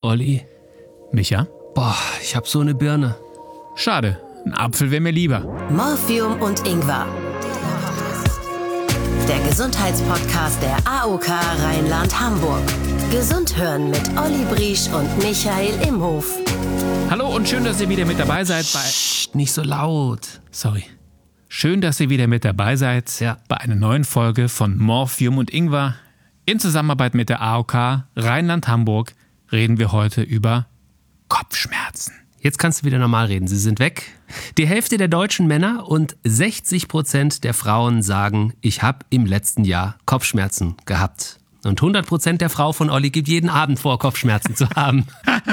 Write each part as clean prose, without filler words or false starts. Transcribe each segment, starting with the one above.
Olli, Micha? boah, ich hab so eine Birne. Schade, ein Apfel wäre mir lieber. Morphium und Ingwer. Der Gesundheitspodcast der AOK Rheinland-Hamburg. Gesund hören mit Olli Briesch und Michael Imhof. Hallo und schön, dass ihr wieder mit dabei seid bei... Psst, nicht so laut. Sorry. Schön, dass ihr wieder mit dabei seid bei einer neuen Folge von Morphium und Ingwer. In Zusammenarbeit mit der AOK Rheinland-Hamburg reden wir heute über Kopfschmerzen. Jetzt kannst du wieder normal reden, sie sind weg. Die Hälfte der deutschen Männer und 60% der Frauen sagen, ich habe im letzten Jahr Kopfschmerzen gehabt. Und 100% der Frau von Olli gibt jeden Abend vor, Kopfschmerzen zu haben.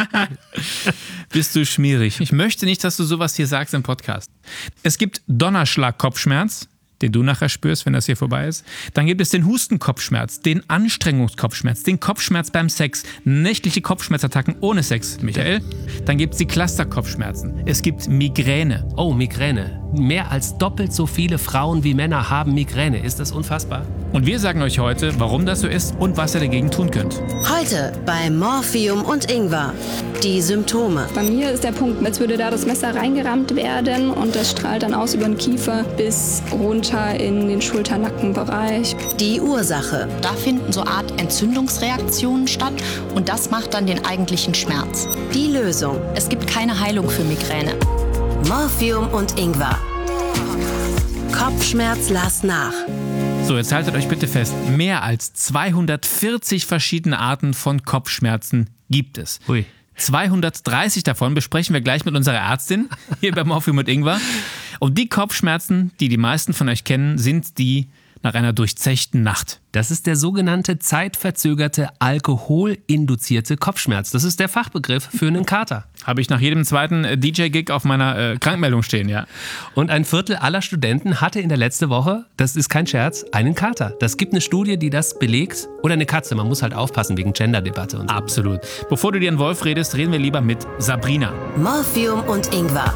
Bist du schmierig. Ich möchte nicht, dass du sowas hier sagst im Podcast. Es gibt Donnerschlag-Kopfschmerz, den du nachher spürst, wenn das hier vorbei ist. Dann gibt es den Hustenkopfschmerz, den Anstrengungskopfschmerz, den Kopfschmerz beim Sex, nächtliche Kopfschmerzattacken ohne Sex, Michael. Dann gibt es die Clusterkopfschmerzen. Es gibt Migräne. Oh, Migräne. Mehr als doppelt so viele Frauen wie Männer haben Migräne. Ist das unfassbar? Und wir sagen euch heute, warum das so ist und was ihr dagegen tun könnt. Heute bei Morphium und Ingwer. Die Symptome. Bei mir ist der Punkt, als würde da das Messer reingerammt werden und das strahlt dann aus über den Kiefer bis runter in den Schulter-Nackenbereich. Die Ursache. Da finden so Art Entzündungsreaktionen statt und das macht dann den eigentlichen Schmerz. Die Lösung. Es gibt keine Heilung für Migräne. Morphium und Ingwer. Kopfschmerz lass nach. So, jetzt haltet euch bitte fest. Mehr als 240 verschiedene Arten von Kopfschmerzen gibt es. Ui. 230 davon besprechen wir gleich mit unserer Ärztin hier bei Morphium und Ingwer. Und die Kopfschmerzen, die die meisten von euch kennen, sind die nach einer durchzechten Nacht. Das ist der sogenannte zeitverzögerte alkoholinduzierte Kopfschmerz. Das ist der Fachbegriff für einen Kater. Habe ich nach jedem zweiten DJ-Gig auf meiner Krankmeldung stehen, ja. Und ein Viertel aller Studenten hatte in der letzten Woche, das ist kein Scherz, einen Kater. Das gibt eine Studie, die das belegt. Oder eine Katze, man muss halt aufpassen wegen Gender-Debatte und so. Absolut. Bevor du dir einen Wolf redest, reden wir lieber mit Sabrina. Morphium und Ingwer.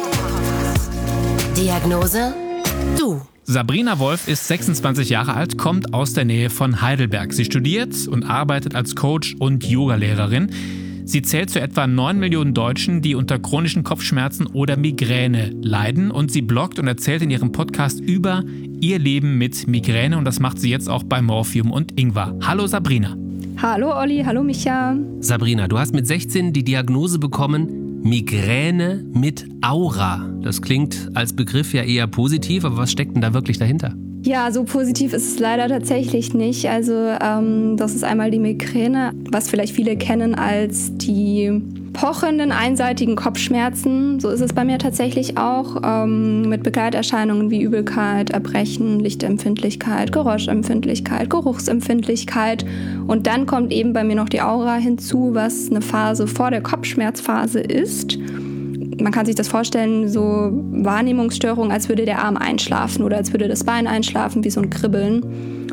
Diagnose? Du. Sabrina Wolf ist 26 Jahre alt, kommt aus der Nähe von Heidelberg. Sie studiert und arbeitet als Coach und Yogalehrerin. Sie zählt zu etwa 9 Millionen Deutschen, die unter chronischen Kopfschmerzen oder Migräne leiden. Und sie bloggt und erzählt in ihrem Podcast über ihr Leben mit Migräne. Und das macht sie jetzt auch bei Morphium und Ingwer. Hallo Sabrina. Hallo Olli, hallo Micha. Sabrina, du hast mit 16 die Diagnose bekommen, Migräne mit Aura. Das klingt als Begriff ja eher positiv, aber was steckt denn da wirklich dahinter? Ja, so positiv ist es leider tatsächlich nicht. Also das ist einmal die Migräne, was vielleicht viele kennen als die pochenden, einseitigen Kopfschmerzen. So ist es bei mir tatsächlich auch, mit Begleiterscheinungen wie Übelkeit, Erbrechen, Lichtempfindlichkeit, Geräuschempfindlichkeit, Geruchsempfindlichkeit. Und dann kommt eben bei mir noch die Aura hinzu, was eine Phase vor der Kopfschmerzphase ist. Man kann sich das vorstellen, so Wahrnehmungsstörungen, als würde der Arm einschlafen oder als würde das Bein einschlafen, wie so ein Kribbeln.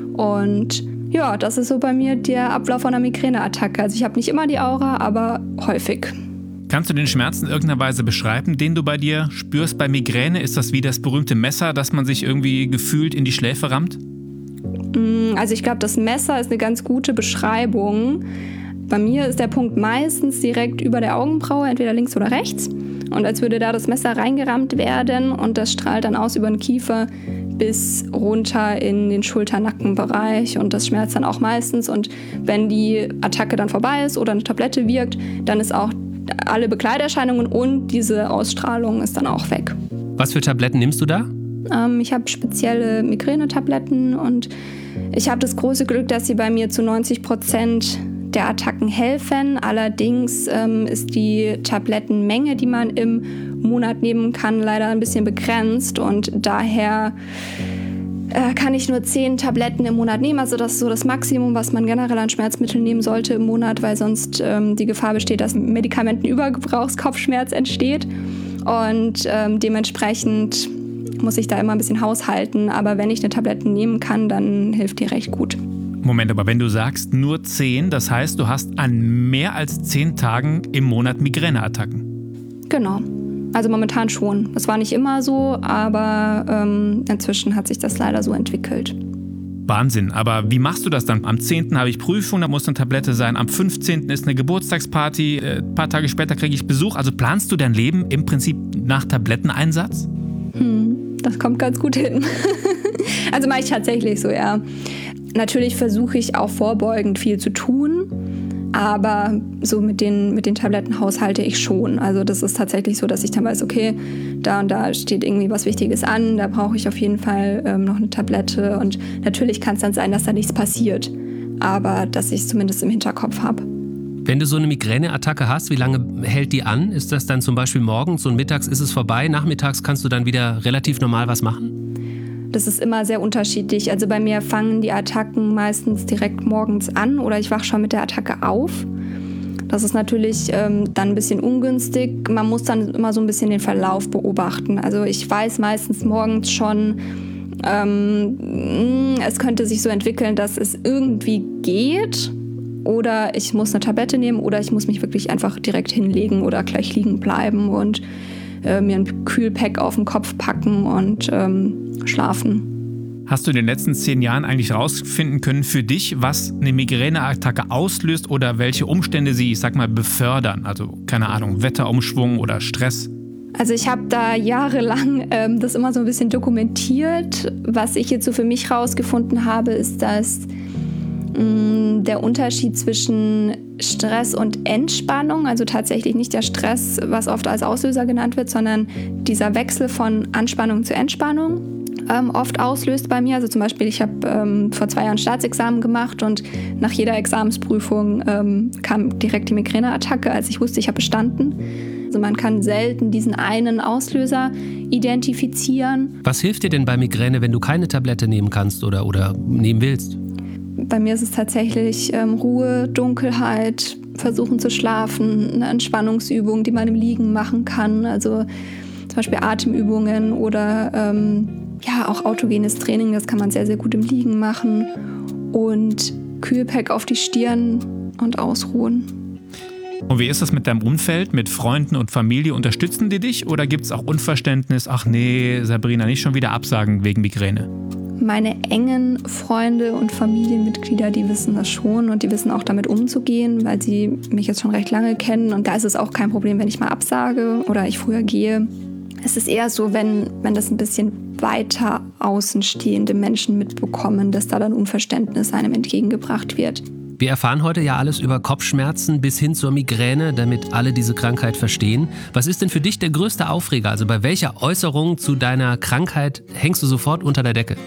Und ja, das ist so bei mir der Ablauf einer Migräneattacke. Also ich habe nicht immer die Aura, aber häufig. Kannst du den Schmerz in irgendeiner Weise beschreiben, den du bei dir spürst? Bei Migräne ist das wie das berühmte Messer, das man sich irgendwie gefühlt in die Schläfe rammt? Also ich glaube, das Messer ist eine ganz gute Beschreibung. Bei mir ist der Punkt meistens direkt über der Augenbraue, entweder links oder rechts. Und als würde da das Messer reingerammt werden und das strahlt dann aus über den Kiefer bis runter in den Schulter-Nackenbereich und das schmerzt dann auch meistens. Und wenn die Attacke dann vorbei ist oder eine Tablette wirkt, dann ist auch alle Begleiterscheinungen und diese Ausstrahlung ist dann auch weg. Was für Tabletten nimmst du da? Ich habe spezielle Migränetabletten und ich habe das große Glück, dass sie bei mir zu 90% der Attacken helfen. Allerdings ist die Tablettenmenge, die man im Monat nehmen kann, leider ein bisschen begrenzt und daher kann ich nur 10 Tabletten im Monat nehmen. Also das ist so das Maximum, was man generell an Schmerzmitteln nehmen sollte im Monat, weil sonst die Gefahr besteht, dass Medikamentenübergebrauchskopfschmerz entsteht und dementsprechend muss ich da immer ein bisschen haushalten. Aber wenn ich eine Tablette nehmen kann, dann hilft die recht gut. Moment, aber wenn du sagst nur 10, das heißt, du hast an mehr als 10 Tagen im Monat Migräneattacken. Genau. Also momentan schon. Das war nicht immer so, aber inzwischen hat sich das leider so entwickelt. Wahnsinn. Aber wie machst du das dann? Am 10. habe ich Prüfung, da muss eine Tablette sein. Am 15. ist eine Geburtstagsparty. Ein paar Tage später kriege ich Besuch. Also planst du dein Leben im Prinzip nach Tabletteneinsatz? Das kommt ganz gut hin. Also mache ich tatsächlich so, ja. Natürlich versuche ich auch vorbeugend viel zu tun. Aber so mit den Tabletten haushalte ich schon. Also das ist tatsächlich so, dass ich dann weiß, okay, da und da steht irgendwie was Wichtiges an, da brauche ich auf jeden Fall noch eine Tablette. Und natürlich kann es dann sein, dass da nichts passiert. Aber dass ich es zumindest im Hinterkopf habe. Wenn du so eine Migräneattacke hast, wie lange hält die an? Ist das dann zum Beispiel morgens und mittags ist es vorbei? Nachmittags kannst du dann wieder relativ normal was machen? Das ist immer sehr unterschiedlich. Also bei mir fangen die Attacken meistens direkt morgens an oder ich wache schon mit der Attacke auf. Das ist natürlich dann ein bisschen ungünstig. Man muss dann immer so ein bisschen den Verlauf beobachten. Also ich weiß meistens morgens schon, es könnte sich so entwickeln, dass es irgendwie geht. Oder ich muss eine Tablette nehmen oder ich muss mich wirklich einfach direkt hinlegen oder gleich liegen bleiben und mir ein Kühlpack auf den Kopf packen und schlafen. Hast du in den letzten 10 Jahren eigentlich rausfinden können für dich, was eine Migräneattacke auslöst oder welche Umstände sie, ich sag mal, befördern? Also, keine Ahnung, Wetterumschwung oder Stress? Also ich habe da jahrelang das immer so ein bisschen dokumentiert. Was ich jetzt so für mich rausgefunden habe, ist, dass der Unterschied zwischen Stress und Entspannung, also tatsächlich nicht der Stress, was oft als Auslöser genannt wird, sondern dieser Wechsel von Anspannung zu Entspannung oft auslöst bei mir. Also zum Beispiel, ich habe vor 2 Jahren Staatsexamen gemacht und nach jeder Examensprüfung kam direkt die Migräneattacke, als ich wusste, ich habe bestanden. Also man kann selten diesen einen Auslöser identifizieren. Was hilft dir denn bei Migräne, wenn du keine Tablette nehmen kannst oder nehmen willst? Bei mir ist es tatsächlich Ruhe, Dunkelheit, versuchen zu schlafen, eine Entspannungsübung, die man im Liegen machen kann. Also zum Beispiel Atemübungen oder auch autogenes Training, das kann man sehr, sehr gut im Liegen machen. Und Kühlpack auf die Stirn und ausruhen. Und wie ist das mit deinem Umfeld, mit Freunden und Familie? Unterstützen die dich oder gibt es auch Unverständnis? Ach nee, Sabrina, nicht schon wieder absagen wegen Migräne? Meine engen Freunde und Familienmitglieder, die wissen das schon und die wissen auch damit umzugehen, weil sie mich jetzt schon recht lange kennen. Und da ist es auch kein Problem, wenn ich mal absage oder ich früher gehe. Es ist eher so, wenn das ein bisschen weiter außenstehende Menschen mitbekommen, dass da dann Unverständnis einem entgegengebracht wird. Wir erfahren heute ja alles über Kopfschmerzen bis hin zur Migräne, damit alle diese Krankheit verstehen. Was ist denn für dich der größte Aufreger? Also bei welcher Äußerung zu deiner Krankheit hängst du sofort unter der Decke?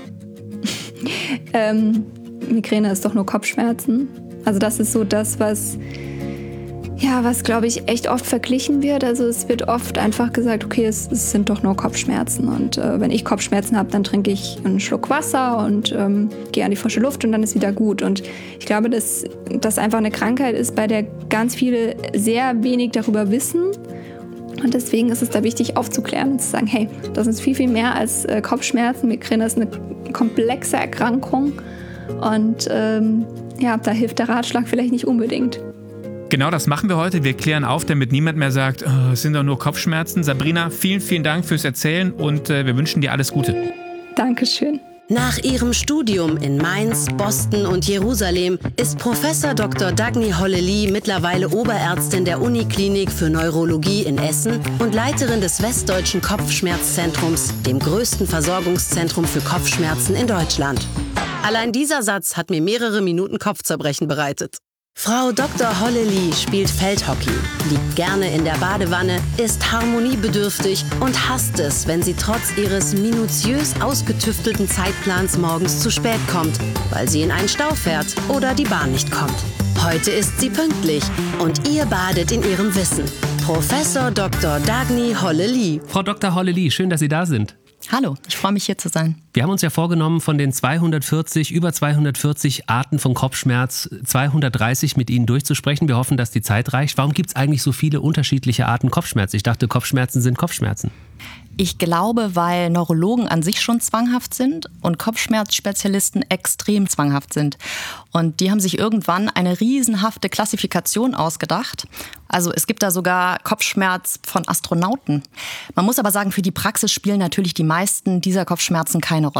Migräne ist doch nur Kopfschmerzen. Also das ist so das, was glaube ich echt oft verglichen wird. Also es wird oft einfach gesagt, okay, es sind doch nur Kopfschmerzen. Und wenn ich Kopfschmerzen habe, dann trinke ich einen Schluck Wasser und gehe an die frische Luft und dann ist wieder gut. Und ich glaube, dass das einfach eine Krankheit ist, bei der ganz viele sehr wenig darüber wissen. Und deswegen ist es da wichtig aufzuklären und zu sagen, hey, das ist viel, viel mehr als Kopfschmerzen. Migräne ist eine komplexe Erkrankung. Und da hilft der Ratschlag vielleicht nicht unbedingt. Genau das machen wir heute. Wir klären auf, damit niemand mehr sagt, es sind doch nur Kopfschmerzen. Sabrina, vielen, vielen Dank fürs Erzählen und wir wünschen dir alles Gute. Dankeschön. Nach ihrem Studium in Mainz, Boston und Jerusalem ist Professor Dr. Dagny Hollely mittlerweile Oberärztin der Uniklinik für Neurologie in Essen und Leiterin des Westdeutschen Kopfschmerzzentrums, dem größten Versorgungszentrum für Kopfschmerzen in Deutschland. Allein dieser Satz hat mir mehrere Minuten Kopfzerbrechen bereitet. Frau Dr. Hollely spielt Feldhockey, liegt gerne in der Badewanne, ist harmoniebedürftig und hasst es, wenn sie trotz ihres minutiös ausgetüftelten Zeitplans morgens zu spät kommt, weil sie in einen Stau fährt oder die Bahn nicht kommt. Heute ist sie pünktlich und ihr badet in ihrem Wissen. Professor Dr. Dagny Hollely. Frau Dr. Hollely, schön, dass Sie da sind. Hallo, ich freue mich hier zu sein. Wir haben uns ja vorgenommen, von den über 240 Arten von Kopfschmerz 230 mit Ihnen durchzusprechen. Wir hoffen, dass die Zeit reicht. Warum gibt es eigentlich so viele unterschiedliche Arten Kopfschmerz? Ich dachte, Kopfschmerzen sind Kopfschmerzen. Ich glaube, weil Neurologen an sich schon zwanghaft sind und Kopfschmerzspezialisten extrem zwanghaft sind. Und die haben sich irgendwann eine riesenhafte Klassifikation ausgedacht. Also es gibt da sogar Kopfschmerz von Astronauten. Man muss aber sagen, für die Praxis spielen natürlich die meisten dieser Kopfschmerzen keine Rolle.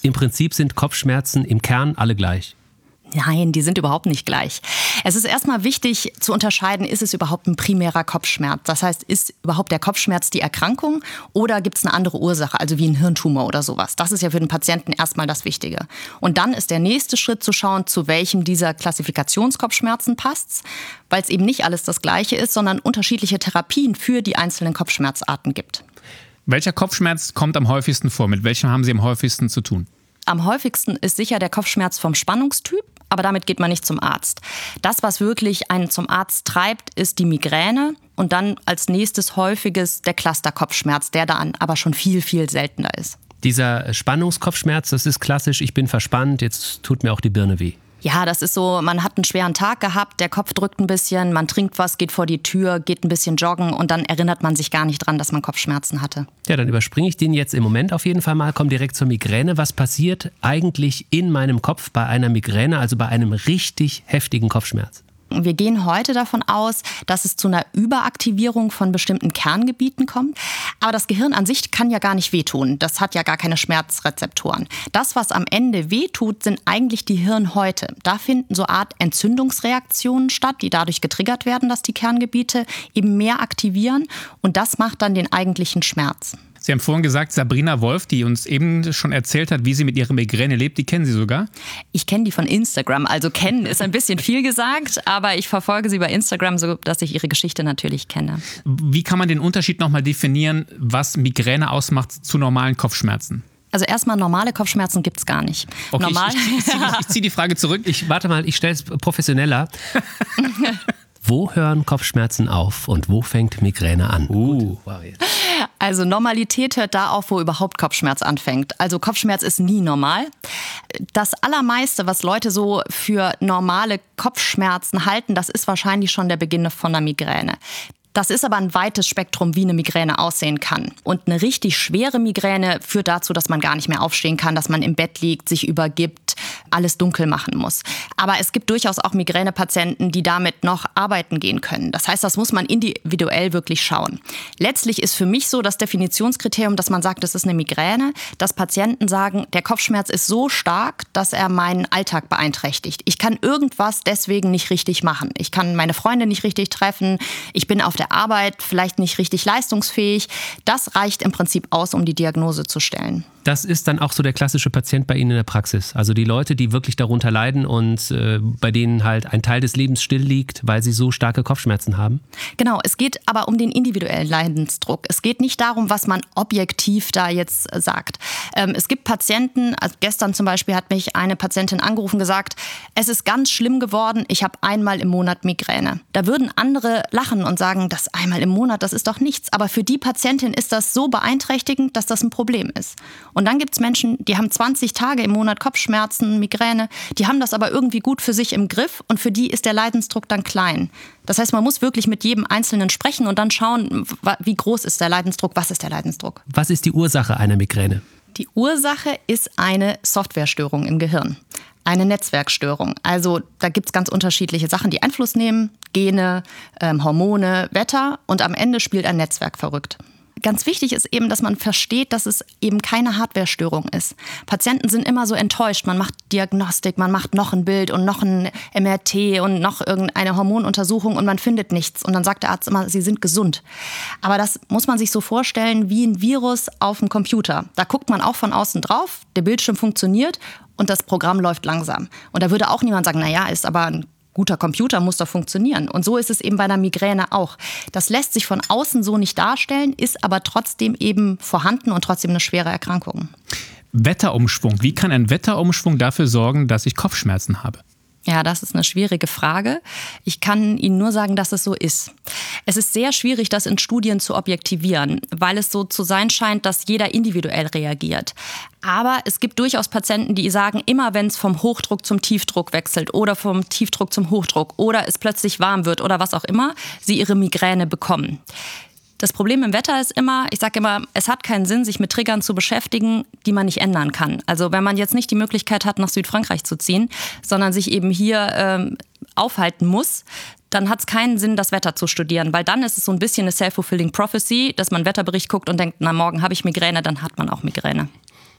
Im Prinzip sind Kopfschmerzen im Kern alle gleich. Nein, die sind überhaupt nicht gleich. Es ist erstmal wichtig zu unterscheiden, ist es überhaupt ein primärer Kopfschmerz? Das heißt, ist überhaupt der Kopfschmerz die Erkrankung oder gibt es eine andere Ursache, also wie ein Hirntumor oder sowas? Das ist ja für den Patienten erstmal das Wichtige. Und dann ist der nächste Schritt zu schauen, zu welchem dieser Klassifikationskopfschmerzen passt's, weil es eben nicht alles das Gleiche ist, sondern unterschiedliche Therapien für die einzelnen Kopfschmerzarten gibt. Welcher Kopfschmerz kommt am häufigsten vor? Mit welchem haben Sie am häufigsten zu tun? Am häufigsten ist sicher der Kopfschmerz vom Spannungstyp, aber damit geht man nicht zum Arzt. Das, was wirklich einen zum Arzt treibt, ist die Migräne und dann als nächstes häufiges der Clusterkopfschmerz, der dann aber schon viel, viel seltener ist. Dieser Spannungskopfschmerz, das ist klassisch, ich bin verspannt, jetzt tut mir auch die Birne weh. Ja, das ist so, man hat einen schweren Tag gehabt, der Kopf drückt ein bisschen, man trinkt was, geht vor die Tür, geht ein bisschen joggen und dann erinnert man sich gar nicht dran, dass man Kopfschmerzen hatte. Ja, dann überspringe ich den jetzt im Moment auf jeden Fall mal, komme direkt zur Migräne. Was passiert eigentlich in meinem Kopf bei einer Migräne, also bei einem richtig heftigen Kopfschmerz? Wir gehen heute davon aus, dass es zu einer Überaktivierung von bestimmten Kerngebieten kommt. Aber das Gehirn an sich kann ja gar nicht wehtun. Das hat ja gar keine Schmerzrezeptoren. Das, was am Ende wehtut, sind eigentlich die Hirnhäute. Da finden so Art Entzündungsreaktionen statt, die dadurch getriggert werden, dass die Kerngebiete eben mehr aktivieren. Und das macht dann den eigentlichen Schmerz. Sie haben vorhin gesagt, Sabrina Wolf, die uns eben schon erzählt hat, wie sie mit ihrer Migräne lebt, die kennen Sie sogar? Ich kenne die von Instagram. Also kennen ist ein bisschen viel gesagt, aber ich verfolge sie bei Instagram, sodass ich ihre Geschichte natürlich kenne. Wie kann man den Unterschied nochmal definieren, was Migräne ausmacht zu normalen Kopfschmerzen? Also erstmal normale Kopfschmerzen gibt's gar nicht. Okay, Normal. ich ziehe die Frage zurück. Warte mal, ich stelle es professioneller. Wo hören Kopfschmerzen auf und wo fängt Migräne an? Wow, jetzt. Also Normalität hört da auf, wo überhaupt Kopfschmerz anfängt. Also Kopfschmerz ist nie normal. Das Allermeiste, was Leute so für normale Kopfschmerzen halten, das ist wahrscheinlich schon der Beginn von einer Migräne. Das ist aber ein weites Spektrum, wie eine Migräne aussehen kann. Und eine richtig schwere Migräne führt dazu, dass man gar nicht mehr aufstehen kann, dass man im Bett liegt, sich übergibt, alles dunkel machen muss. Aber es gibt durchaus auch Migränepatienten, die damit noch arbeiten gehen können. Das heißt, das muss man individuell wirklich schauen. Letztlich ist für mich so das Definitionskriterium, dass man sagt, das ist eine Migräne, dass Patienten sagen, der Kopfschmerz ist so stark, dass er meinen Alltag beeinträchtigt. Ich kann irgendwas deswegen nicht richtig machen. Ich kann meine Freunde nicht richtig treffen. Ich bin auf der Arbeit vielleicht nicht richtig leistungsfähig. Das reicht im Prinzip aus, um die Diagnose zu stellen. Das ist dann auch so der klassische Patient bei Ihnen in der Praxis. Also die Leute, die wirklich darunter leiden und bei denen halt ein Teil des Lebens still liegt, weil sie so starke Kopfschmerzen haben? Genau, es geht aber um den individuellen Leidensdruck. Es geht nicht darum, was man objektiv da jetzt sagt. Es gibt Patienten, also gestern zum Beispiel hat mich eine Patientin angerufen und gesagt, es ist ganz schlimm geworden, ich habe einmal im Monat Migräne. Da würden andere lachen und sagen, das einmal im Monat, das ist doch nichts. Aber für die Patientin ist das so beeinträchtigend, dass das ein Problem ist. Und dann gibt es Menschen, die haben 20 Tage im Monat Kopfschmerzen, Migräne, die haben das aber irgendwie gut für sich im Griff und für die ist der Leidensdruck dann klein. Das heißt, man muss wirklich mit jedem Einzelnen sprechen und dann schauen, wie groß ist der Leidensdruck, was ist der Leidensdruck. Was ist die Ursache einer Migräne? Die Ursache ist eine Softwarestörung im Gehirn. Eine Netzwerkstörung. Also da gibt es ganz unterschiedliche Sachen, die Einfluss nehmen. Gene, Hormone, Wetter und am Ende spielt ein Netzwerk verrückt. Ganz wichtig ist eben, dass man versteht, dass es eben keine Hardwarestörung ist. Patienten sind immer so enttäuscht. Man macht Diagnostik, man macht noch ein Bild und noch ein MRT und noch irgendeine Hormonuntersuchung und man findet nichts. Und dann sagt der Arzt immer, sie sind gesund. Aber das muss man sich so vorstellen wie ein Virus auf dem Computer. Da guckt man auch von außen drauf, der Bildschirm funktioniert und das Programm läuft langsam. Und da würde auch niemand sagen, naja, ist aber ein guter Computer, muss doch funktionieren. Und so ist es eben bei einer Migräne auch. Das lässt sich von außen so nicht darstellen, ist aber trotzdem eben vorhanden und trotzdem eine schwere Erkrankung. Wetterumschwung. Wie kann ein Wetterumschwung dafür sorgen, dass ich Kopfschmerzen habe? Ja, das ist eine schwierige Frage. Ich kann Ihnen nur sagen, dass es so ist. Es ist sehr schwierig, das in Studien zu objektivieren, weil es so zu sein scheint, dass jeder individuell reagiert. Aber es gibt durchaus Patienten, die sagen, immer wenn es vom Hochdruck zum Tiefdruck wechselt oder vom Tiefdruck zum Hochdruck oder es plötzlich warm wird oder was auch immer, sie ihre Migräne bekommen. Das Problem im Wetter ist immer, ich sage immer, es hat keinen Sinn, sich mit Triggern zu beschäftigen, die man nicht ändern kann. Also wenn man jetzt nicht die Möglichkeit hat, nach Südfrankreich zu ziehen, sondern sich eben hier aufhalten muss, dann hat es keinen Sinn, das Wetter zu studieren. Weil dann ist es so ein bisschen eine self-fulfilling prophecy, dass man einen Wetterbericht guckt und denkt, na morgen habe ich Migräne, dann hat man auch Migräne.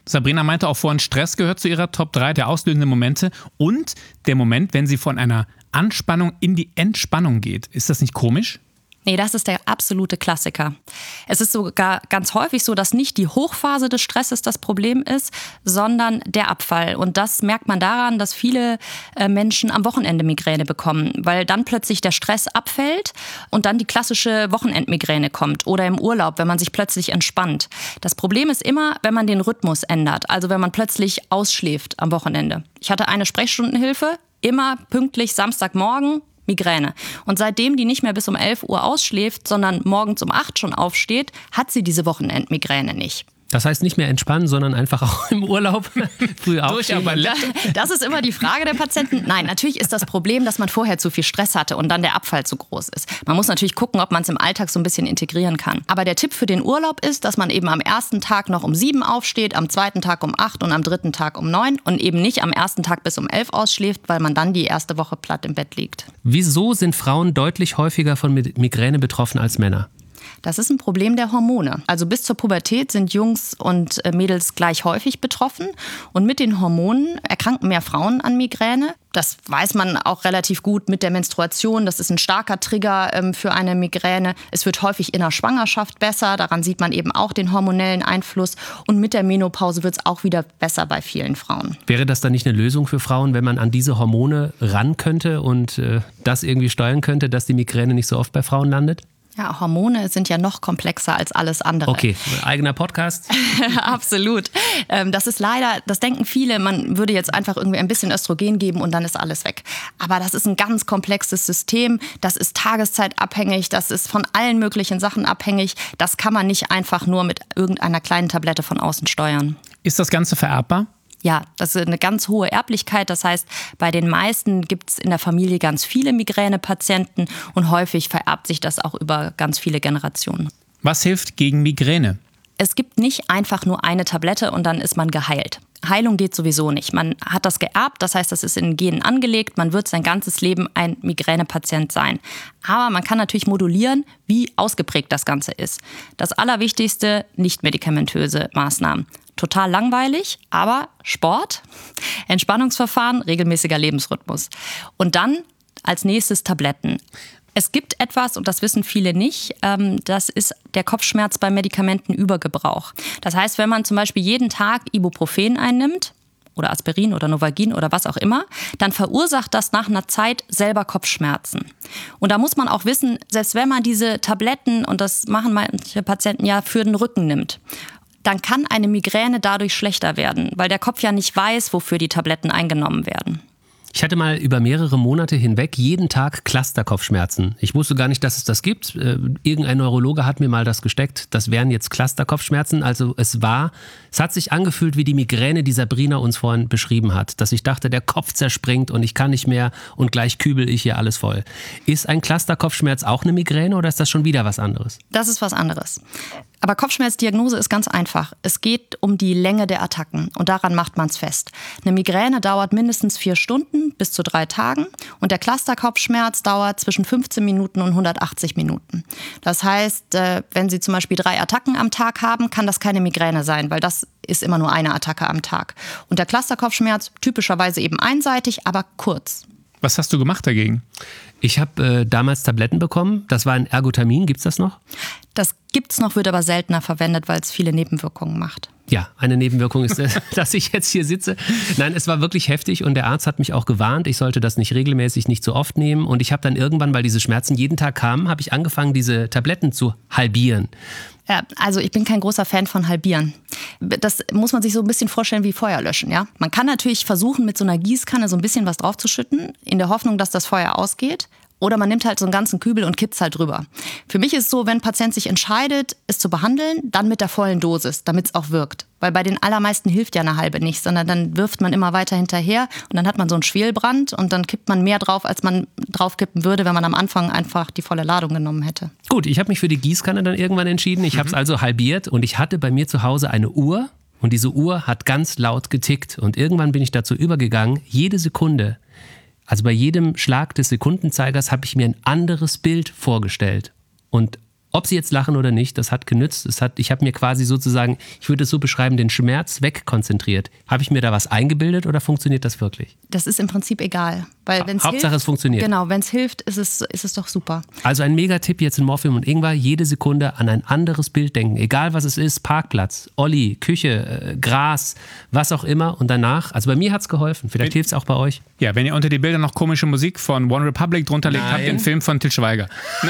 Sabrina meinte auch vorhin, Stress gehört zu ihrer Top 3 der auslösenden Momente und der Moment, wenn sie von einer Anspannung in die Entspannung geht. Ist das nicht komisch? Nee, das ist der absolute Klassiker. Es ist sogar ganz häufig so, dass nicht die Hochphase des Stresses das Problem ist, sondern der Abfall. Und das merkt man daran, dass viele Menschen am Wochenende Migräne bekommen, weil dann plötzlich der Stress abfällt und dann die klassische Wochenendmigräne kommt oder im Urlaub, wenn man sich plötzlich entspannt. Das Problem ist immer, wenn man den Rhythmus ändert, also wenn man plötzlich ausschläft am Wochenende. Ich hatte eine Sprechstundenhilfe, immer pünktlich Samstagmorgen, Migräne. Und seitdem die nicht mehr bis um 11 Uhr ausschläft, sondern morgens um 8 schon aufsteht, hat sie diese Wochenendmigräne nicht. Das heißt nicht mehr entspannen, sondern einfach auch im Urlaub früh aufstehen. Das ist immer die Frage der Patienten. Nein, natürlich ist das Problem, dass man vorher zu viel Stress hatte und dann der Abfall zu groß ist. Man muss natürlich gucken, ob man es im Alltag so ein bisschen integrieren kann. Aber der Tipp für den Urlaub ist, dass man eben am ersten Tag noch um 7 aufsteht, am zweiten Tag um 8 und am dritten Tag um 9 und eben nicht am ersten Tag bis um 11 ausschläft, weil man dann die erste Woche platt im Bett liegt. Wieso sind Frauen deutlich häufiger von Migräne betroffen als Männer? Das ist ein Problem der Hormone. Also bis zur Pubertät sind Jungs und Mädels gleich häufig betroffen. Und mit den Hormonen erkranken mehr Frauen an Migräne. Das weiß man auch relativ gut mit der Menstruation. Das ist ein starker Trigger für eine Migräne. Es wird häufig in der Schwangerschaft besser. Daran sieht man eben auch den hormonellen Einfluss. Und mit der Menopause wird es auch wieder besser bei vielen Frauen. Wäre das dann nicht eine Lösung für Frauen, wenn man an diese Hormone ran könnte und das irgendwie steuern könnte, dass die Migräne nicht so oft bei Frauen landet? Ja, Hormone sind ja noch komplexer als alles andere. Okay, eigener Podcast. Absolut. Das ist leider, das denken viele, man würde jetzt einfach irgendwie ein bisschen Östrogen geben und dann ist alles weg. Aber das ist ein ganz komplexes System. Das ist tageszeitabhängig, das ist von allen möglichen Sachen abhängig. Das kann man nicht einfach nur mit irgendeiner kleinen Tablette von außen steuern. Ist das Ganze vererbbar? Ja, das ist eine ganz hohe Erblichkeit. Das heißt, bei den meisten gibt es in der Familie ganz viele Migränepatienten und häufig vererbt sich das auch über ganz viele Generationen. Was hilft gegen Migräne? Es gibt nicht einfach nur eine Tablette und dann ist man geheilt. Heilung geht sowieso nicht. Man hat das geerbt, das heißt, das ist in den Genen angelegt. Man wird sein ganzes Leben ein Migränepatient sein. Aber man kann natürlich modulieren, wie ausgeprägt das Ganze ist. Das Allerwichtigste, nicht medikamentöse Maßnahmen. Total langweilig, aber Sport, Entspannungsverfahren, regelmäßiger Lebensrhythmus. Und dann als nächstes Tabletten. Es gibt etwas, und das wissen viele nicht, das ist der Kopfschmerz beim Medikamentenübergebrauch. Das heißt, wenn man zum Beispiel jeden Tag Ibuprofen einnimmt, oder Aspirin oder Novalgin oder was auch immer, dann verursacht das nach einer Zeit selber Kopfschmerzen. Und da muss man auch wissen, selbst wenn man diese Tabletten, und das machen manche Patienten ja, für den Rücken nimmt, dann kann eine Migräne dadurch schlechter werden, weil der Kopf ja nicht weiß, wofür die Tabletten eingenommen werden. Ich hatte mal über mehrere Monate hinweg jeden Tag Clusterkopfschmerzen. Ich wusste gar nicht, dass es das gibt. Irgendein Neurologe hat mir mal das gesteckt. Das wären jetzt Clusterkopfschmerzen. Also es hat sich angefühlt wie die Migräne, die Sabrina uns vorhin beschrieben hat. Dass ich dachte, der Kopf zerspringt und ich kann nicht mehr und gleich kübel ich hier alles voll. Ist ein Clusterkopfschmerz auch eine Migräne oder ist das schon wieder was anderes? Das ist was anderes. Aber Kopfschmerzdiagnose ist ganz einfach. Es geht um die Länge der Attacken und daran macht man es fest. Eine Migräne dauert mindestens 4 Stunden bis zu 3 Tagen und der Clusterkopfschmerz dauert zwischen 15 Minuten und 180 Minuten. Das heißt, wenn Sie zum Beispiel 3 Attacken am Tag haben, kann das keine Migräne sein, weil das ist immer nur eine Attacke am Tag. Und der Clusterkopfschmerz typischerweise eben einseitig, aber kurz. Was hast du gemacht dagegen? Ich habe damals Tabletten bekommen. Das war ein Ergotamin. Gibt's das noch? Das gibt's noch, wird aber seltener verwendet, weil es viele Nebenwirkungen macht. Ja, eine Nebenwirkung ist, dass ich jetzt hier sitze. Nein, es war wirklich heftig und der Arzt hat mich auch gewarnt, ich sollte das nicht regelmäßig, nicht so oft nehmen. Und ich habe dann irgendwann, weil diese Schmerzen jeden Tag kamen, habe ich angefangen, diese Tabletten zu halbieren. Ja, also ich bin kein großer Fan von halbieren. Das muss man sich so ein bisschen vorstellen wie Feuer löschen. Ja? Man kann natürlich versuchen, mit so einer Gießkanne so ein bisschen was draufzuschütten, in der Hoffnung, dass das Feuer ausgeht. Oder man nimmt halt so einen ganzen Kübel und kippt es halt drüber. Für mich ist es so, wenn ein Patient sich entscheidet, es zu behandeln, dann mit der vollen Dosis, damit es auch wirkt. Weil bei den allermeisten hilft ja eine halbe nicht, sondern dann wirft man immer weiter hinterher und dann hat man so einen Schwelbrand und dann kippt man mehr drauf, als man draufkippen würde, wenn man am Anfang einfach die volle Ladung genommen hätte. Gut, ich habe mich für die Gießkanne dann irgendwann entschieden. Ich habe es also halbiert und ich hatte bei mir zu Hause eine Uhr und diese Uhr hat ganz laut getickt. Und irgendwann bin ich dazu übergegangen, jede Sekunde, also bei jedem Schlag des Sekundenzeigers habe ich mir ein anderes Bild vorgestellt. Und Ob Sie jetzt lachen oder nicht, das hat genützt. Ich habe mir quasi sozusagen, ich würde es so beschreiben, den Schmerz wegkonzentriert. Habe ich mir da was eingebildet oder funktioniert das wirklich? Das ist im Prinzip egal. Weil wenn's Hauptsache hilft, es funktioniert. Genau, wenn es hilft, ist es doch super. Also ein Megatipp jetzt in Morphium und Ingwer, jede Sekunde an ein anderes Bild denken. Egal was es ist, Parkplatz, Olli, Küche, Gras, was auch immer. Und danach, also bei mir hat es geholfen. Vielleicht hilft es auch bei euch. Ja, wenn ihr unter die Bilder noch komische Musik von One Republic drunter legt, habt ihr einen Film von Til Schweiger.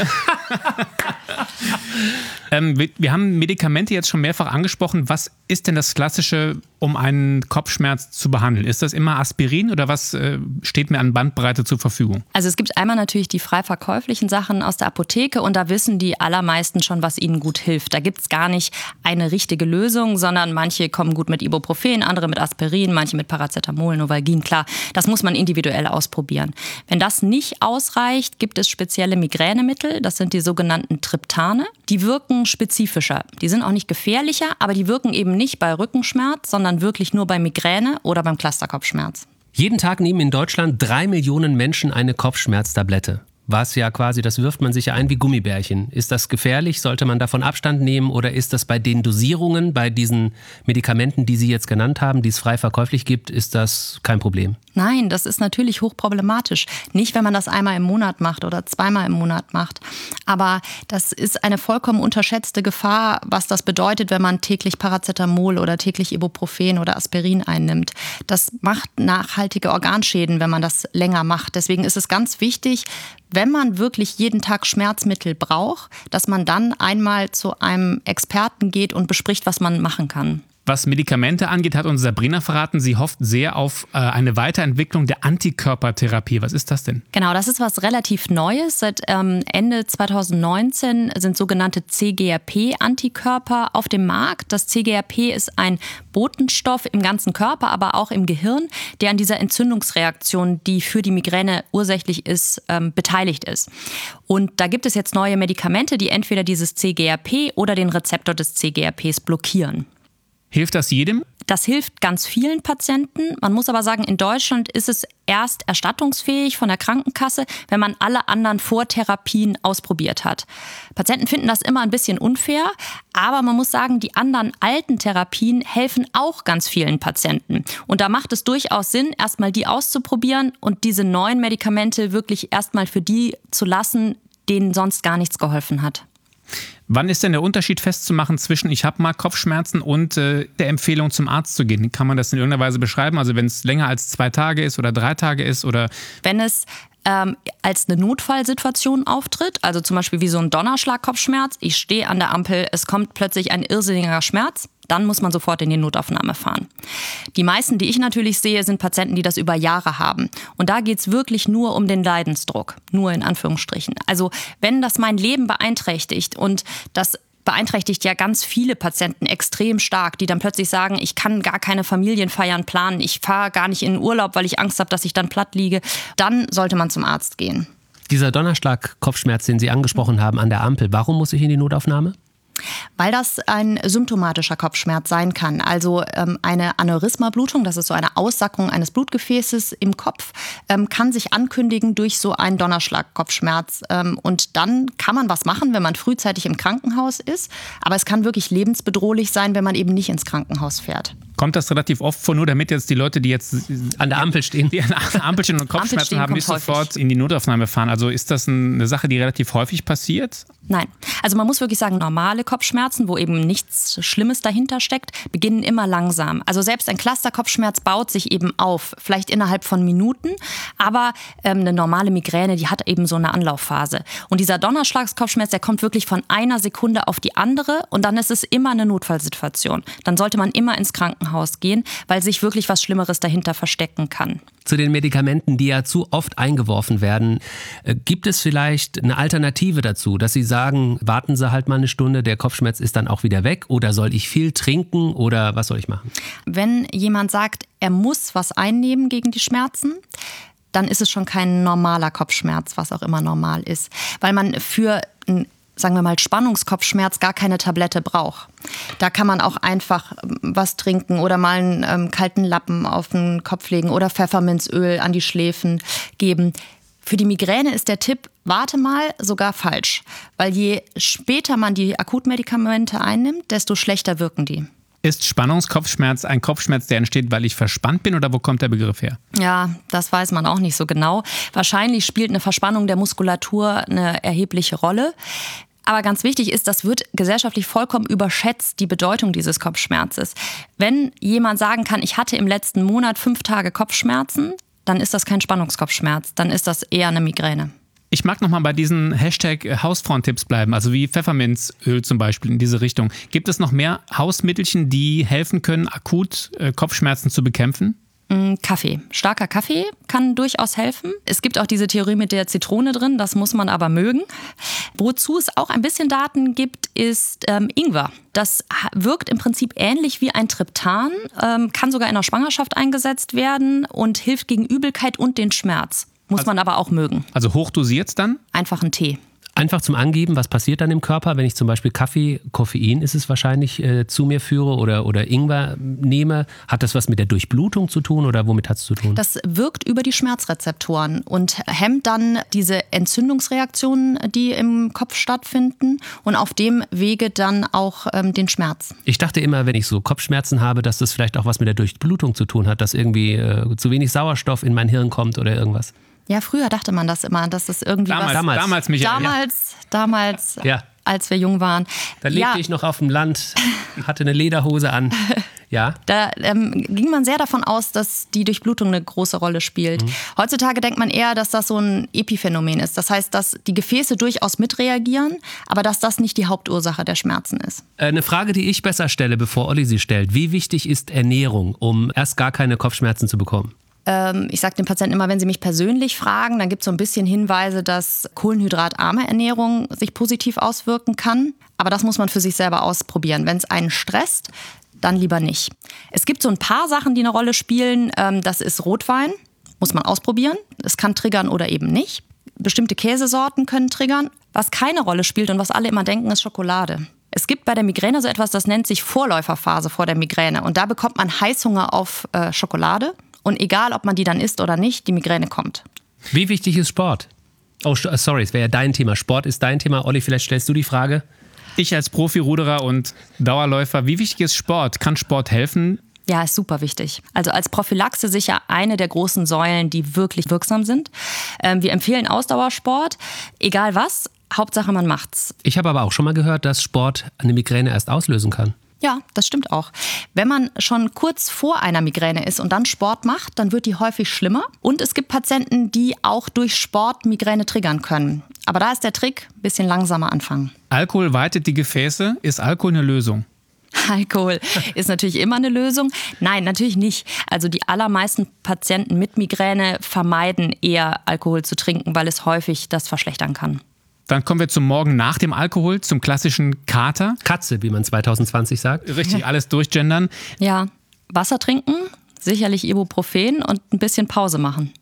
Wir haben Medikamente jetzt schon mehrfach angesprochen. Was ist denn das Klassische, um einen Kopfschmerz zu behandeln? Ist das immer Aspirin oder was steht mir an Bandbreite zur Verfügung? Also es gibt einmal natürlich die frei verkäuflichen Sachen aus der Apotheke und da wissen die allermeisten schon, was ihnen gut hilft. Da gibt es gar nicht eine richtige Lösung, sondern manche kommen gut mit Ibuprofen, andere mit Aspirin, manche mit Paracetamol, Novalgin. Klar, das muss man individuell ausprobieren. Wenn das nicht ausreicht, gibt es spezielle Migränemittel. Das sind die sogenannten Triptane. Die wirken spezifischer. Die sind auch nicht gefährlicher, aber die wirken eben nicht bei Rückenschmerz, sondern wirklich nur bei Migräne oder beim Clusterkopfschmerz. Jeden Tag nehmen in Deutschland 3 Millionen Menschen eine Kopfschmerztablette. Was ja quasi, das wirft man sich ja ein wie Gummibärchen. Ist das gefährlich? Sollte man davon Abstand nehmen? Oder ist das bei den Dosierungen, bei diesen Medikamenten, die Sie jetzt genannt haben, die es frei verkäuflich gibt, ist das kein Problem? Nein, das ist natürlich hochproblematisch. Nicht, wenn man das einmal im Monat macht oder zweimal im Monat macht. Aber das ist eine vollkommen unterschätzte Gefahr, was das bedeutet, wenn man täglich Paracetamol oder täglich Ibuprofen oder Aspirin einnimmt. Das macht nachhaltige Organschäden, wenn man das länger macht. Deswegen ist es ganz wichtig, wenn man wirklich jeden Tag Schmerzmittel braucht, dass man dann einmal zu einem Experten geht und bespricht, was man machen kann. Was Medikamente angeht, hat uns Sabrina verraten, sie hofft sehr auf eine Weiterentwicklung der Antikörpertherapie. Was ist das denn? Genau, das ist was relativ Neues. Seit Ende 2019 sind sogenannte CGRP-Antikörper auf dem Markt. Das CGRP ist ein Botenstoff im ganzen Körper, aber auch im Gehirn, der an dieser Entzündungsreaktion, die für die Migräne ursächlich ist, beteiligt ist. Und da gibt es jetzt neue Medikamente, die entweder dieses CGRP oder den Rezeptor des CGRPs blockieren. Hilft das jedem? Das hilft ganz vielen Patienten. Man muss aber sagen, in Deutschland ist es erst erstattungsfähig von der Krankenkasse, wenn man alle anderen Vortherapien ausprobiert hat. Patienten finden das immer ein bisschen unfair, aber man muss sagen, die anderen alten Therapien helfen auch ganz vielen Patienten. Und da macht es durchaus Sinn, erstmal die auszuprobieren und diese neuen Medikamente wirklich erstmal für die zu lassen, denen sonst gar nichts geholfen hat. Wann ist denn der Unterschied festzumachen zwischen ich habe mal Kopfschmerzen und der Empfehlung zum Arzt zu gehen? Kann man das in irgendeiner Weise beschreiben? Also wenn es länger als 2 Tage ist oder 3 Tage ist? Oder wenn es als eine Notfallsituation auftritt, also zum Beispiel wie so ein Donnerschlag-Kopfschmerz, ich stehe an der Ampel, es kommt plötzlich ein irrsinniger Schmerz, dann muss man sofort in die Notaufnahme fahren. Die meisten, die ich natürlich sehe, sind Patienten, die das über Jahre haben. Und da geht es wirklich nur um den Leidensdruck, nur in Anführungsstrichen. Also wenn das mein Leben beeinträchtigt und das beeinträchtigt ja ganz viele Patienten extrem stark, die dann plötzlich sagen, ich kann gar keine Familienfeiern planen, ich fahre gar nicht in den Urlaub, weil ich Angst habe, dass ich dann platt liege, dann sollte man zum Arzt gehen. Dieser Donnerschlag-Kopfschmerz, den Sie angesprochen haben an der Ampel, warum muss ich in die Notaufnahme? Weil das ein symptomatischer Kopfschmerz sein kann. Also eine Aneurysmablutung, das ist so eine Aussackung eines Blutgefäßes im Kopf, kann sich ankündigen durch so einen Donnerschlag-Kopfschmerz. Und dann kann man was machen, wenn man frühzeitig im Krankenhaus ist. Aber es kann wirklich lebensbedrohlich sein, wenn man eben nicht ins Krankenhaus fährt. Kommt das relativ oft vor, nur damit jetzt die Leute, die jetzt an der Ampel stehen, die an der Ampel stehen und Kopfschmerzen haben, nicht sofort in die Notaufnahme fahren? Also ist das eine Sache, die relativ häufig passiert? Nein. Also man muss wirklich sagen, normale Kopfschmerzen, wo eben nichts Schlimmes dahinter steckt, beginnen immer langsam. Also selbst ein Clusterkopfschmerz baut sich eben auf, vielleicht innerhalb von Minuten. Aber eine normale Migräne, die hat eben so eine Anlaufphase. Und dieser Donnerschlagskopfschmerz, der kommt wirklich von einer Sekunde auf die andere und dann ist es immer eine Notfallsituation. Dann sollte man immer ins Krankenhaus gehen, weil sich wirklich was Schlimmeres dahinter verstecken kann. Zu den Medikamenten, die ja zu oft eingeworfen werden, gibt es vielleicht eine Alternative dazu, dass Sie sagen, warten Sie halt mal eine Stunde, der Kopfschmerz ist dann auch wieder weg, oder soll ich viel trinken oder was soll ich machen? Wenn jemand sagt, er muss was einnehmen gegen die Schmerzen, dann ist es schon kein normaler Kopfschmerz, was auch immer normal ist, weil man für sagen wir mal, Spannungskopfschmerz gar keine Tablette braucht. Da kann man auch einfach was trinken oder mal einen kalten Lappen auf den Kopf legen oder Pfefferminzöl an die Schläfen geben. Für die Migräne ist der Tipp, warte mal, sogar falsch. Weil je später man die Akutmedikamente einnimmt, desto schlechter wirken die. Ist Spannungskopfschmerz ein Kopfschmerz, der entsteht, weil ich verspannt bin, oder wo kommt der Begriff her? Ja, das weiß man auch nicht so genau. Wahrscheinlich spielt eine Verspannung der Muskulatur eine erhebliche Rolle. Aber ganz wichtig ist, das wird gesellschaftlich vollkommen überschätzt, die Bedeutung dieses Kopfschmerzes. Wenn jemand sagen kann, ich hatte im letzten Monat 5 Tage Kopfschmerzen, dann ist das kein Spannungskopfschmerz, dann ist das eher eine Migräne. Ich mag nochmal bei diesen Hashtag-Hausfrauentipps bleiben, also wie Pfefferminzöl zum Beispiel in diese Richtung. Gibt es noch mehr Hausmittelchen, die helfen können, akut Kopfschmerzen zu bekämpfen? Kaffee. Starker Kaffee kann durchaus helfen. Es gibt auch diese Theorie mit der Zitrone drin, das muss man aber mögen. Wozu es auch ein bisschen Daten gibt, ist Ingwer. Das wirkt im Prinzip ähnlich wie ein Triptan, kann sogar in der Schwangerschaft eingesetzt werden und hilft gegen Übelkeit und den Schmerz. Muss man aber auch mögen. Also hochdosiert dann? Einfach einen Tee. Einfach zum Angeben, was passiert dann im Körper, wenn ich zum Beispiel Kaffee, Koffein ist es wahrscheinlich, zu mir führe oder Ingwer nehme. Hat das was mit der Durchblutung zu tun oder womit hat es zu tun? Das wirkt über die Schmerzrezeptoren und hemmt dann diese Entzündungsreaktionen, die im Kopf stattfinden und auf dem Wege dann auch den Schmerz. Ich dachte immer, wenn ich so Kopfschmerzen habe, dass das vielleicht auch was mit der Durchblutung zu tun hat, dass irgendwie zu wenig Sauerstoff in mein Hirn kommt oder irgendwas. Ja, früher dachte man das immer, dass das irgendwie Damals, Michael. Damals, ja. Als wir jung waren. Da lebte ich noch auf dem Land, hatte eine Lederhose an. Ja. Da ging man sehr davon aus, dass die Durchblutung eine große Rolle spielt. Heutzutage denkt man eher, dass das so ein Epiphänomen ist. Das heißt, dass die Gefäße durchaus mitreagieren, aber dass das nicht die Hauptursache der Schmerzen ist. Eine Frage, die ich besser stelle, bevor Olli sie stellt. Wie wichtig ist Ernährung, um erst gar keine Kopfschmerzen zu bekommen? Ich sage den Patienten immer, wenn sie mich persönlich fragen, dann gibt es so ein bisschen Hinweise, dass kohlenhydratarme Ernährung sich positiv auswirken kann. Aber das muss man für sich selber ausprobieren. Wenn es einen stresst, dann lieber nicht. Es gibt so ein paar Sachen, die eine Rolle spielen. Das ist Rotwein, muss man ausprobieren. Es kann triggern oder eben nicht. Bestimmte Käsesorten können triggern. Was keine Rolle spielt und was alle immer denken, ist Schokolade. Es gibt bei der Migräne so etwas, das nennt sich Vorläuferphase vor der Migräne. Und da bekommt man Heißhunger auf Schokolade. Und egal, ob man die dann isst oder nicht, die Migräne kommt. Wie wichtig ist Sport? Oh, sorry, es wäre ja dein Thema. Sport ist dein Thema. Olli, vielleicht stellst du die Frage. Ich als Profiruderer und Dauerläufer, wie wichtig ist Sport? Kann Sport helfen? Ja, ist super wichtig. Also als Prophylaxe sicher eine der großen Säulen, die wirklich wirksam sind. Wir empfehlen Ausdauersport, egal was, Hauptsache man macht's. Ich habe aber auch schon mal gehört, dass Sport eine Migräne erst auslösen kann. Ja, das stimmt auch. Wenn man schon kurz vor einer Migräne ist und dann Sport macht, dann wird die häufig schlimmer. Und es gibt Patienten, die auch durch Sport Migräne triggern können. Aber da ist der Trick, ein bisschen langsamer anfangen. Alkohol weitet die Gefäße. Ist Alkohol eine Lösung? Alkohol ist natürlich immer eine Lösung. Nein, natürlich nicht. Also die allermeisten Patienten mit Migräne vermeiden eher Alkohol zu trinken, weil es häufig das verschlechtern kann. Dann kommen wir zum Morgen nach dem Alkohol, zum klassischen Kater. Katze, wie man 2020 sagt. Richtig, alles durchgendern. Ja, Wasser trinken, sicherlich Ibuprofen und ein bisschen Pause machen.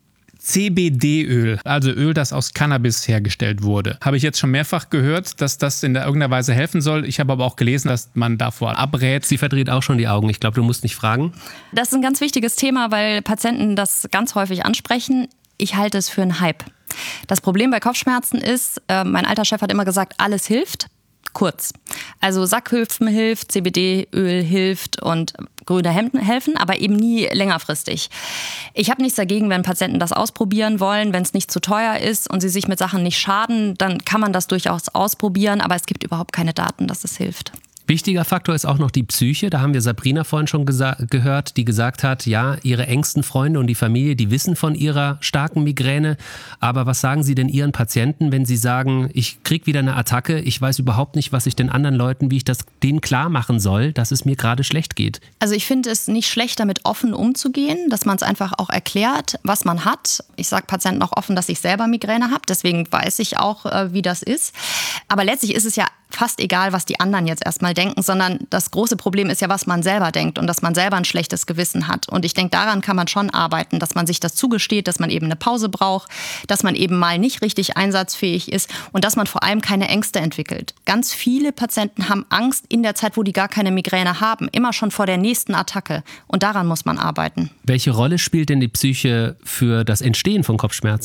CBD-Öl, also Öl, das aus Cannabis hergestellt wurde. Habe ich jetzt schon mehrfach gehört, dass das in irgendeiner Weise helfen soll. Ich habe aber auch gelesen, dass man davor abrät. Sie verdreht auch schon die Augen. Ich glaube, du musst nicht fragen. Das ist ein ganz wichtiges Thema, weil Patienten das ganz häufig ansprechen. Ich halte es für einen Hype. Das Problem bei Kopfschmerzen ist, mein alter Chef hat immer gesagt, alles hilft, kurz. Also Sackhüpfen hilft, CBD-Öl hilft und grüne Hemden helfen, aber eben nie längerfristig. Ich habe nichts dagegen, wenn Patienten das ausprobieren wollen, wenn es nicht zu teuer ist und sie sich mit Sachen nicht schaden, dann kann man das durchaus ausprobieren, aber es gibt überhaupt keine Daten, dass es hilft. Wichtiger Faktor ist auch noch die Psyche. Da haben wir Sabrina vorhin schon gehört, die gesagt hat, ja, ihre engsten Freunde und die Familie, die wissen von ihrer starken Migräne. Aber was sagen Sie denn Ihren Patienten, wenn sie sagen, ich kriege wieder eine Attacke, ich weiß überhaupt nicht, was ich den anderen Leuten, wie ich das denen klar machen soll, dass es mir gerade schlecht geht? Also ich finde es nicht schlecht, damit offen umzugehen, dass man es einfach auch erklärt, was man hat. Ich sage Patienten auch offen, dass ich selber Migräne habe, deswegen weiß ich auch, wie das ist. Aber letztlich ist es ja fast egal, was die anderen jetzt erstmal denken, sondern das große Problem ist ja, was man selber denkt und dass man selber ein schlechtes Gewissen hat. Und ich denke, daran kann man schon arbeiten, dass man sich das zugesteht, dass man eben eine Pause braucht, dass man eben mal nicht richtig einsatzfähig ist und dass man vor allem keine Ängste entwickelt. Ganz viele Patienten haben Angst in der Zeit, wo die gar keine Migräne haben, immer schon vor der nächsten Attacke. Und daran muss man arbeiten. Welche Rolle spielt denn die Psyche für das Entstehen von Kopfschmerzen?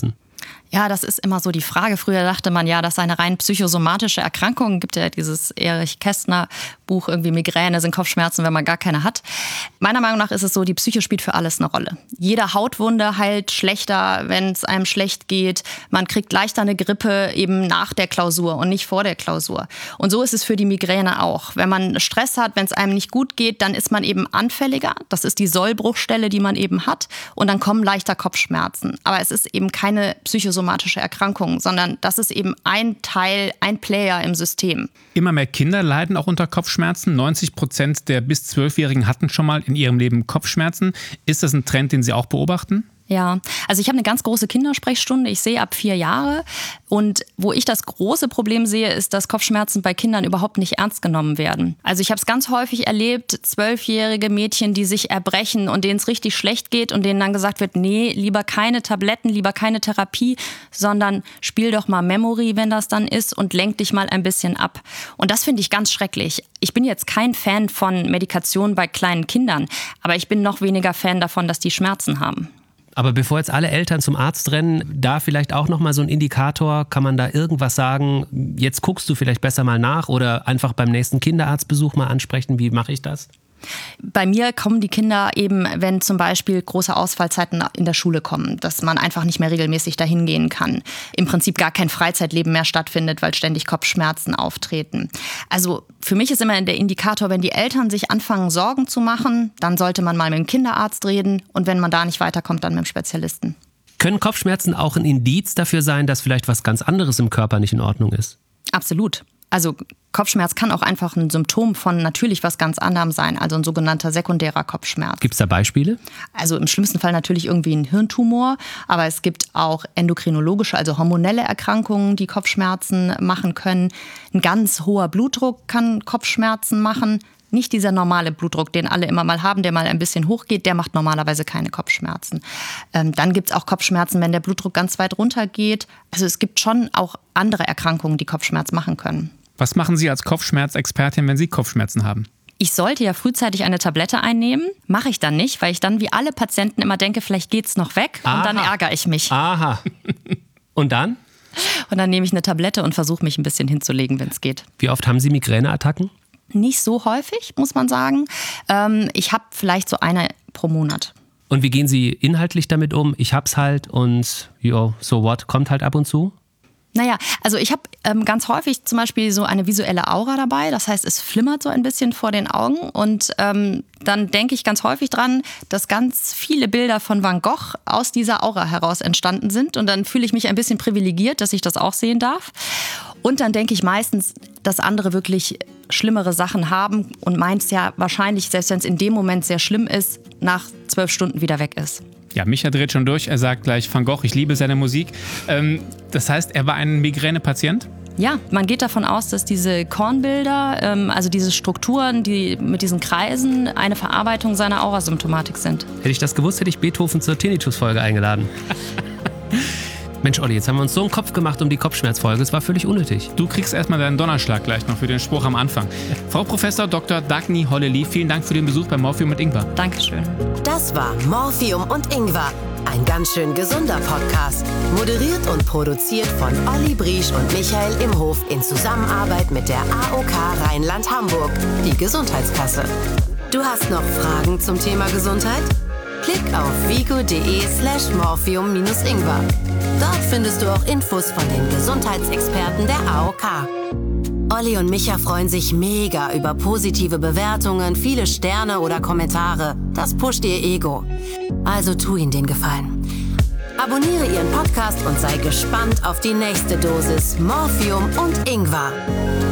Ja, das ist immer so die Frage. Früher dachte man ja, das sei eine rein psychosomatische Erkrankung. Gibt ja dieses Erich Kästner Buch, irgendwie Migräne sind Kopfschmerzen, wenn man gar keine hat. Meiner Meinung nach ist es so, die Psyche spielt für alles eine Rolle. Jede Hautwunde heilt schlechter, wenn es einem schlecht geht. Man kriegt leichter eine Grippe eben nach der Klausur und nicht vor der Klausur. Und so ist es für die Migräne auch. Wenn man Stress hat, wenn es einem nicht gut geht, dann ist man eben anfälliger. Das ist die Sollbruchstelle, die man eben hat. Und dann kommen leichter Kopfschmerzen. Aber es ist eben keine psychosomatische Erkrankung, sondern das ist eben ein Teil, ein Player im System. Immer mehr Kinder leiden auch unter Kopfschmerzen. 90% der bis 12-Jährigen hatten schon mal in ihrem Leben Kopfschmerzen. Ist das ein Trend, den Sie auch beobachten? Ja, also ich habe eine ganz große Kindersprechstunde. Ich sehe ab 4 Jahre. Und wo ich das große Problem sehe, ist, dass Kopfschmerzen bei Kindern überhaupt nicht ernst genommen werden. Also ich habe es ganz häufig erlebt, 12-jährige Mädchen, die sich erbrechen und denen es richtig schlecht geht und denen dann gesagt wird, nee, lieber keine Tabletten, lieber keine Therapie, sondern spiel doch mal Memory, wenn das dann ist, und lenk dich mal ein bisschen ab. Und das finde ich ganz schrecklich. Ich bin jetzt kein Fan von Medikation bei kleinen Kindern, aber ich bin noch weniger Fan davon, dass die Schmerzen haben. Aber bevor jetzt alle Eltern zum Arzt rennen, da vielleicht auch nochmal so ein Indikator, kann man da irgendwas sagen, jetzt guckst du vielleicht besser mal nach oder einfach beim nächsten Kinderarztbesuch mal ansprechen, wie mache ich das? Bei mir kommen die Kinder eben, wenn zum Beispiel große Ausfallzeiten in der Schule kommen, dass man einfach nicht mehr regelmäßig dahin gehen kann. Im Prinzip gar kein Freizeitleben mehr stattfindet, weil ständig Kopfschmerzen auftreten. Also für mich ist immer der Indikator, wenn die Eltern sich anfangen, Sorgen zu machen, dann sollte man mal mit dem Kinderarzt reden und wenn man da nicht weiterkommt, dann mit dem Spezialisten. Können Kopfschmerzen auch ein Indiz dafür sein, dass vielleicht was ganz anderes im Körper nicht in Ordnung ist? Absolut. Also Kopfschmerz kann auch einfach ein Symptom von natürlich was ganz anderem sein, also ein sogenannter sekundärer Kopfschmerz. Gibt es da Beispiele? Also im schlimmsten Fall natürlich irgendwie ein Hirntumor, aber es gibt auch endokrinologische, also hormonelle Erkrankungen, die Kopfschmerzen machen können. Ein ganz hoher Blutdruck kann Kopfschmerzen machen. Nicht dieser normale Blutdruck, den alle immer mal haben, der mal ein bisschen hochgeht, der macht normalerweise keine Kopfschmerzen. Dann gibt es auch Kopfschmerzen, wenn der Blutdruck ganz weit runter geht. Also es gibt schon auch andere Erkrankungen, die Kopfschmerz machen können. Was machen Sie als Kopfschmerzexpertin, wenn Sie Kopfschmerzen haben? Ich sollte ja frühzeitig eine Tablette einnehmen. Mache ich dann nicht, weil ich dann wie alle Patienten immer denke, vielleicht geht's noch weg. Und dann ärgere ich mich. Aha. Und dann? Und dann nehme ich eine Tablette und versuche mich ein bisschen hinzulegen, wenn es geht. Wie oft haben Sie Migräneattacken? Nicht so häufig, muss man sagen. Ich habe vielleicht so eine pro Monat. Und wie gehen Sie inhaltlich damit um? Ich hab's halt und so what, kommt halt ab und zu? Naja, also ich habe ganz häufig zum Beispiel so eine visuelle Aura dabei. Das heißt, es flimmert so ein bisschen vor den Augen. Und dann denke ich ganz häufig dran, dass ganz viele Bilder von Van Gogh aus dieser Aura heraus entstanden sind. Und dann fühle ich mich ein bisschen privilegiert, dass ich das auch sehen darf. Und dann denke ich meistens, dass andere wirklich schlimmere Sachen haben und meins ja wahrscheinlich, selbst wenn es in dem Moment sehr schlimm ist, nach 12 Stunden wieder weg ist. Ja, Micha dreht schon durch. Er sagt gleich, Van Gogh, ich liebe seine Musik. Das heißt, er war ein Migränepatient? Ja, man geht davon aus, dass diese Kornbilder, also diese Strukturen, die mit diesen Kreisen, eine Verarbeitung seiner Aurasymptomatik sind. Hätte ich das gewusst, hätte ich Beethoven zur Tinnitus-Folge eingeladen. Mensch, Olli, jetzt haben wir uns so einen Kopf gemacht um die Kopfschmerzfolge. Es war völlig unnötig. Du kriegst erstmal deinen Donnerschlag gleich noch für den Spruch am Anfang. Frau Professor Dr. Dagny Hollely, vielen Dank für den Besuch bei Morphium und Ingwer. Dankeschön. Das war Morphium und Ingwer. Ein ganz schön gesunder Podcast. Moderiert und produziert von Olli Briesch und Michael Imhof in Zusammenarbeit mit der AOK Rheinland-Hamburg, die Gesundheitskasse. Du hast noch Fragen zum Thema Gesundheit? Klick auf vigo.de/morphium-ingwer. Dort findest du auch Infos von den Gesundheitsexperten der AOK. Olli und Micha freuen sich mega über positive Bewertungen, viele Sterne oder Kommentare. Das pusht ihr Ego. Also tu ihnen den Gefallen. Abonniere ihren Podcast und sei gespannt auf die nächste Dosis Morphium und Ingwer.